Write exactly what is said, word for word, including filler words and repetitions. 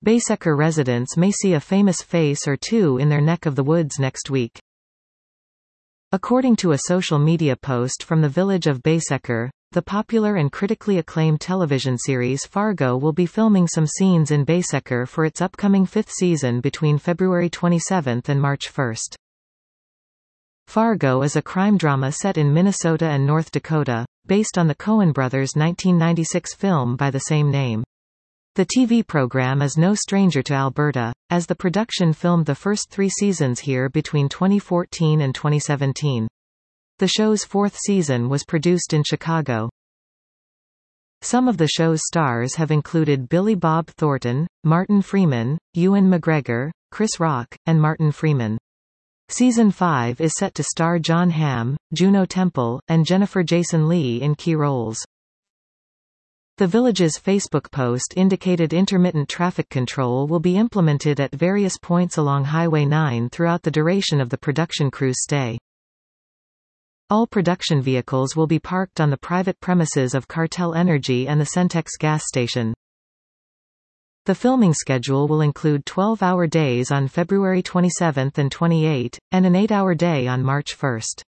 Baysecker residents may see a famous face or two in their neck of the woods next week. According to a social media post from the village of Baysecker, the popular and critically acclaimed television series Fargo will be filming some scenes in Baysecker for its upcoming fifth season between February twenty-seventh and March first. Fargo is a crime drama set in Minnesota and North Dakota, based on the Coen brothers' nineteen ninety-six film by the same name. The T V program is no stranger to Alberta, as the production filmed the first three seasons here between twenty fourteen and twenty seventeen. The show's fourth season was produced in Chicago. Some of the show's stars have included Billy Bob Thornton, Martin Freeman, Ewan McGregor, Chris Rock, and Martin Freeman. Season five is set to star Jon Hamm, Juno Temple, and Jennifer Jason Leigh in key roles. The village's Facebook post indicated intermittent traffic control will be implemented at various points along Highway nine throughout the duration of the production crew's stay. All production vehicles will be parked on the private premises of Cartel Energy and the Centex gas station. The filming schedule will include twelve-hour days on February twenty-seventh and twenty-eighth, and an eight-hour day on March first.